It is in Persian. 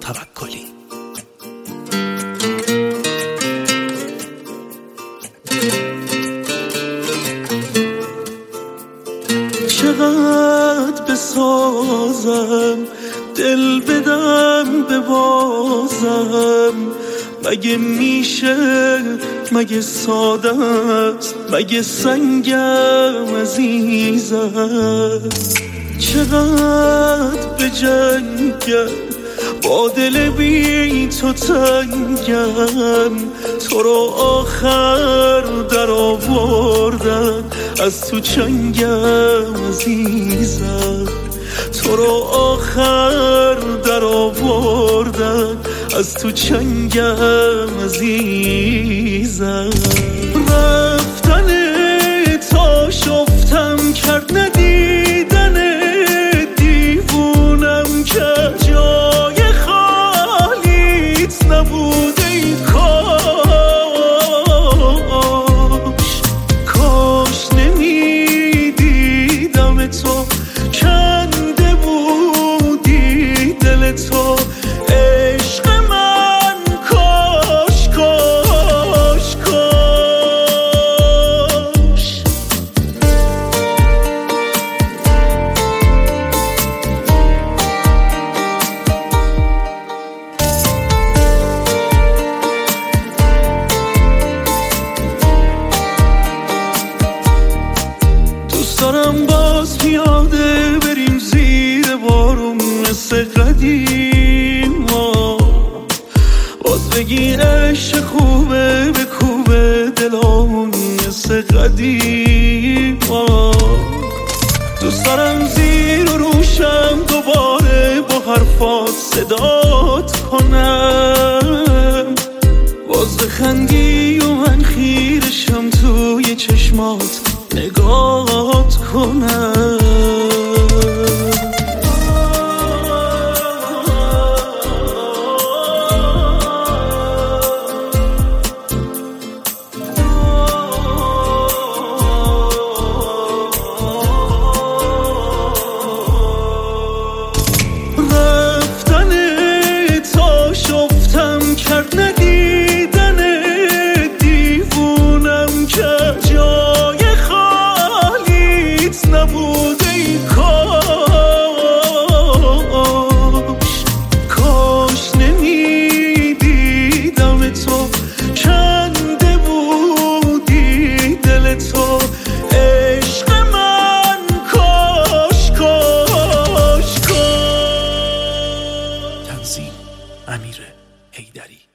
توکلی. چقدر بسازم دل بدم ببازم، مگه میشه، مگه ساده است، مگه سنگم عزیزم. چقدر بجنگم با دل بی تو تنگم، تو رو آخر در آوردن از تو چنگم عزیزم. تو رو آخر در آوردن از تو چنگم عزیزم. رفتن تا شفتم کرد ندیدن دیوونم که جای خالیت نبوده. ای کاش نمیدیدم تو، کنده بودی دل تو عشق من. کاش کاش کاش دوست دارم باز پیاده بریم زیر بارون مثل قدیما، باز بگی عشق خوبه بکوبه دلامون مثل قدیما. دوست دارم زیر و روشم دوباره با حرفات صدات کنم، باز بخندی و من خیرشم توی چشمات نگات کنم. رفتن تا شفتم کرد ندیدن دیوونم که جای خالیت نبوده. ای کاش نمیدیدم تو، کنده بودی دل تو عشق من. کاش کاش کاش. تنظیم امیر حیدری.